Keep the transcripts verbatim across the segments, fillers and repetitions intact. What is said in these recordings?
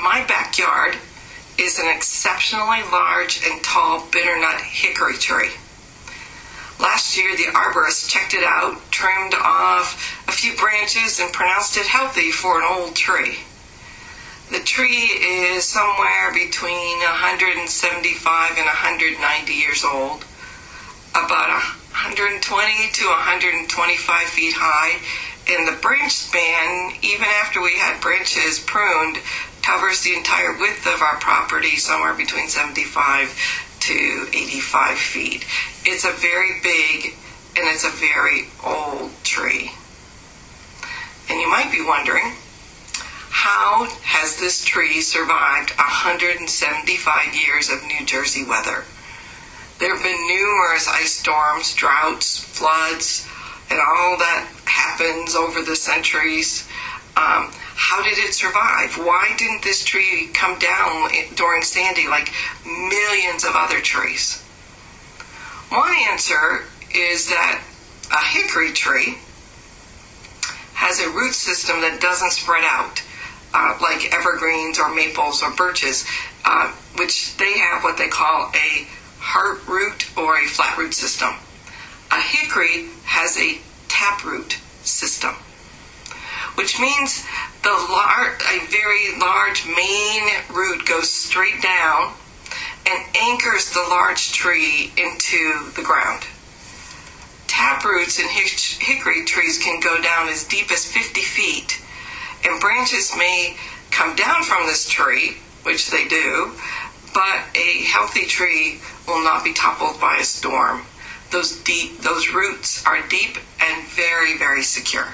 My backyard is an exceptionally large and tall bitternut hickory tree. Last year, the arborist checked it out, trimmed off a few branches, and pronounced it healthy for an old tree. The tree is somewhere between one hundred seventy-five and one hundred ninety years old, about one hundred twenty to one hundred twenty-five feet high, and the branch span, even after we had branches pruned, covers the entire width of our property, somewhere between seventy-five to eighty-five feet. It's a very big and it's a very old tree. And you might be wondering, how has this tree survived one hundred seventy-five years of New Jersey weather? There have been numerous ice storms, droughts, floods, and all that happens over the centuries. Um, how did it survive? Why didn't this tree come down during Sandy like millions of other trees? One answer is that a hickory tree has a root system that doesn't spread out uh, like evergreens or maples or birches, uh, which they have what they call a heart root or a flat root system. A hickory has a taproot system, which means the lar- a very large main root goes straight down and anchors the large tree into the ground. Taproots in hic- hickory trees can go down as deep as fifty feet, and branches may come down from this tree, which they do, but a healthy tree will not be toppled by a storm. Those deep, those roots are deep and very, very secure.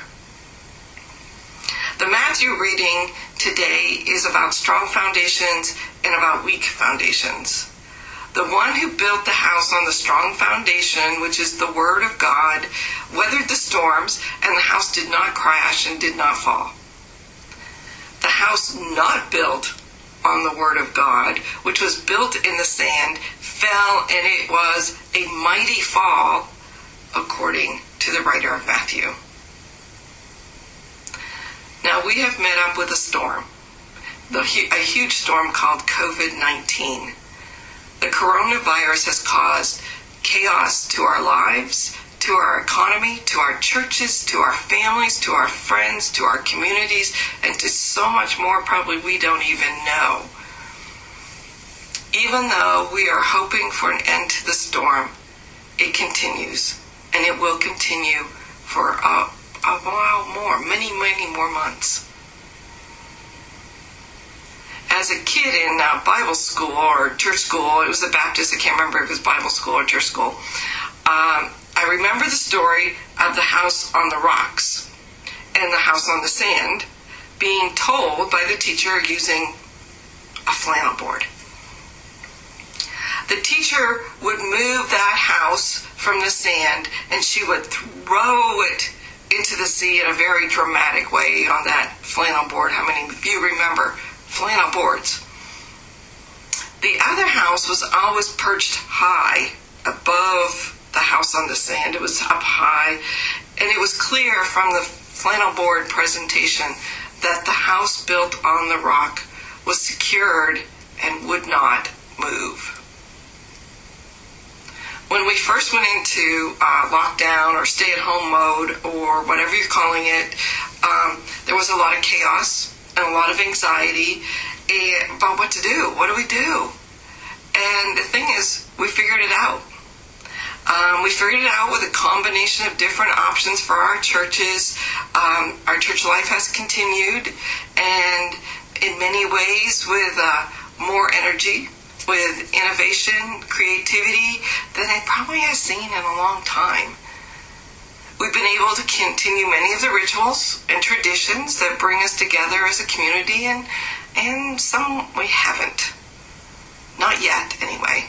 The Matthew reading today is about strong foundations and about weak foundations. The one who built the house on the strong foundation, which is the Word of God, weathered the storms, and the house did not crash and did not fall. The house not built on the Word of God, which was built in the sand, fell, and it was a mighty fall, according to the writer of Matthew. Now, we have met up with a storm, the, a huge storm called covid nineteen. The coronavirus has caused chaos to our lives, to our economy, to our churches, to our families, to our friends, to our communities, and to so much more probably we don't even know. Even though we are hoping for an end to the storm, it continues, and it will continue for a, a while more, many, many more months. As a kid in uh, Bible school or church school, it was a Baptist, I can't remember if it was Bible school or church school, um, I remember the story of the house on the rocks and the house on the sand being told by the teacher using a flannel board. The teacher would move that house from the sand and she would throw it into the sea in a very dramatic way on that flannel board. How many of you remember flannel boards? The other house was always perched high above the house on the sand. It was up high, and it was clear from the flannel board presentation that the house built on the rock was secured and would not move. When we first went into uh, lockdown or stay-at-home mode or whatever you're calling it, um, there was a lot of chaos and a lot of anxiety about what to do. What do we do? And the thing is, we figured it out. Um, we figured it out with a combination of different options for our churches. Um, our church life has continued, and in many ways with uh, more energy, with innovation, creativity than it probably has seen in a long time. We've been able to continue many of the rituals and traditions that bring us together as a community, and, and some we haven't. Not yet, anyway.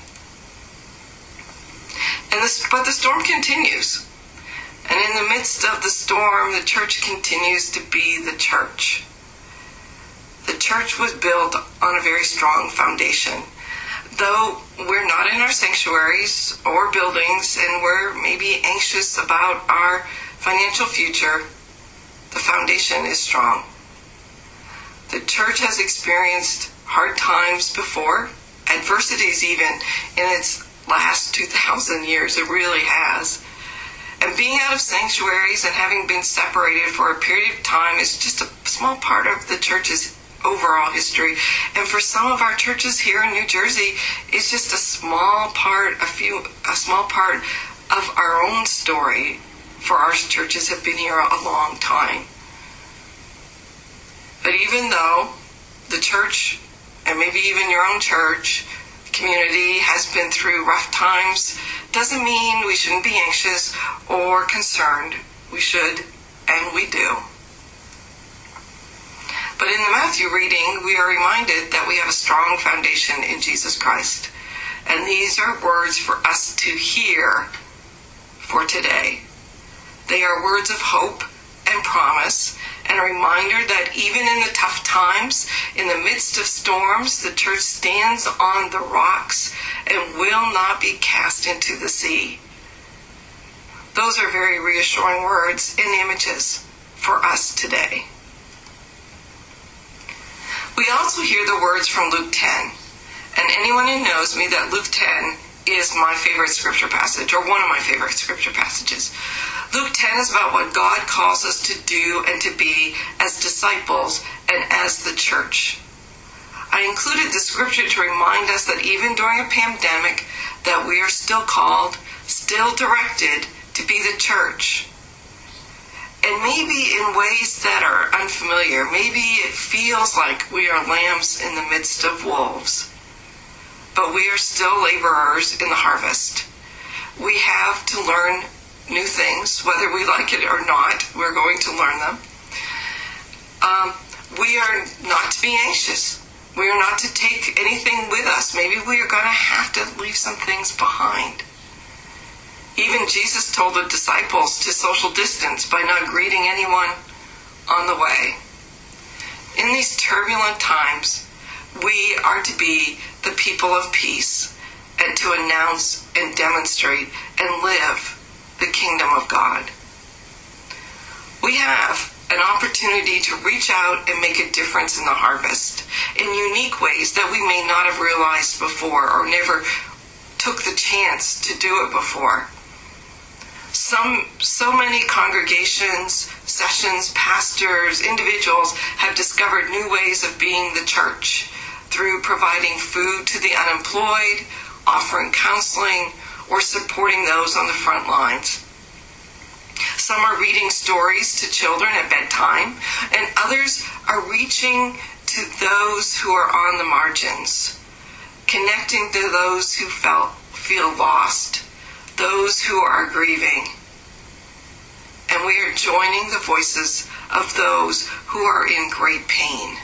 And this, but the storm continues. And in the midst of the storm, the church continues to be the church. The church was built on a very strong foundation. Though we're not in our sanctuaries or buildings and we're maybe anxious about our financial future, the foundation is strong. The church has experienced hard times before, adversities even in its last two thousand years. It really has. And being out of sanctuaries and having been separated for a period of time is just a small part of the church's overall history. And for some of our churches here in New Jersey, it's just a small part, a few, a small part of our own story. For our churches have been here a long time. But even though the church, and maybe even your own church community, has been through rough times, doesn't mean we shouldn't be anxious or concerned. We should, and we do. But in the Matthew reading, we are reminded that we have a strong foundation in Jesus Christ. And these are words for us to hear for today. They are words of hope and promise, and a reminder that even in the tough times, in the midst of storms, the church stands on the rocks and will not be cast into the sea. Those are very reassuring words and images for us today. We also hear the words from Luke ten, and anyone who knows me that Luke ten is my favorite scripture passage, or one of my favorite scripture passages. Luke ten is about what God calls us to do and to be as disciples and as the church. I included the scripture to remind us that even during a pandemic, that we are still called, still directed to be the church. And maybe in ways that are unfamiliar, maybe it feels like we are lambs in the midst of wolves. But we are still laborers in the harvest. We have to learn new things, whether we like it or not. We're going to learn them. Um, we are not to be anxious. We are not to take anything with us. Maybe we are going to have to leave some things behind. Even Jesus told the disciples to social distance by not greeting anyone on the way. In these turbulent times, we are to be the people of peace and to announce and demonstrate and live the kingdom of God. We have an opportunity to reach out and make a difference in the harvest in unique ways that we may not have realized before or never took the chance to do it before. Some, so many congregations, sessions, pastors, individuals have discovered new ways of being the church through providing food to the unemployed, offering counseling, or supporting those on the front lines. Some are reading stories to children at bedtime, and others are reaching to those who are on the margins, connecting to those who felt, feel lost, those who are grieving. And we are joining the voices of those who are in great pain.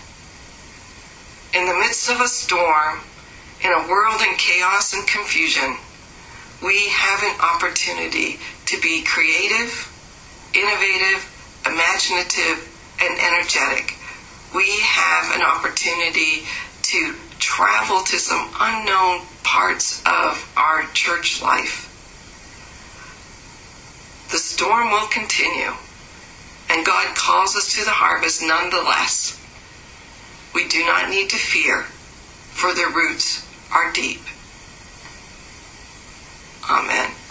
In the midst of a storm, in a world in chaos and confusion, we have an opportunity to be creative, innovative, imaginative, and energetic. We have an opportunity to travel to some unknown parts of our church life. The storm will continue, and God calls us to the harvest nonetheless. We do not need to fear, for the roots are deep. Amen.